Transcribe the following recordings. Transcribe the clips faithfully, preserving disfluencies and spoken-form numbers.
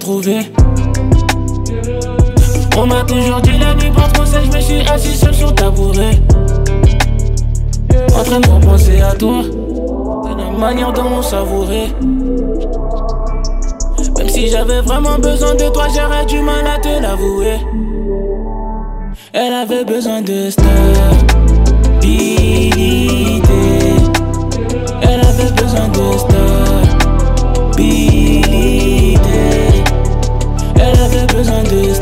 retrouver. On m'a toujours dit la nuit porte conseil, je me suis assis seul sur tabouret. En train de repenser à toi, de la manière dont on savourait. Même si j'avais vraiment besoin de toi, j'aurais du mal à te l'avouer. Elle avait besoin de stabilité. Elle avait besoin de stabilité. Elle avait besoin de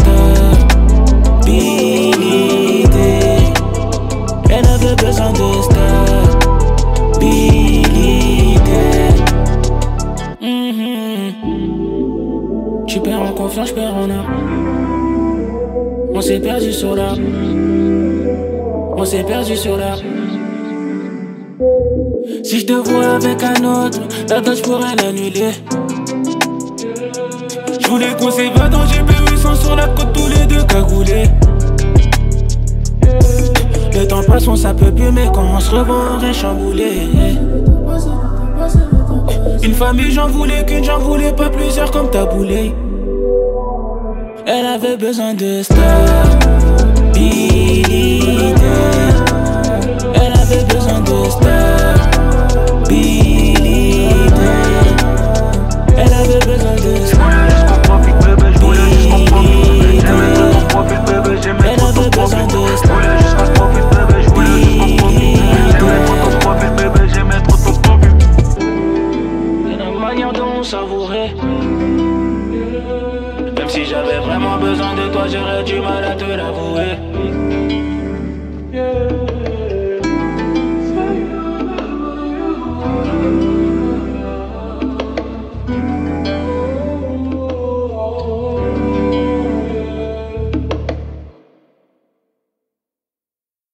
stabilité. Elle avait besoin de stabilité. Mm-hmm. Tu perds en confiance, je perds en âme. On s'est perdu sur la. On s'est perdu sur la. Si je te vois avec un autre, la date je pourrais l'annuler. Je voulais qu'on s'évade en G P huit cents sur la côte tous les deux cagoulés. Le temps passe, on ça peut plus, mais quand on se revoit on reste chamboulé. Une famille j'en voulais qu'une, j'en voulais pas plusieurs comme taboulé. Elle avait besoin de stabilité. Elle avait besoin de stabilité. Elle avait besoin de stabilité. Elle avait besoin de stabilité. La manière dont on savourait. Même si j'avais vraiment besoin de toi, j'aurais du mal à te l'avouer.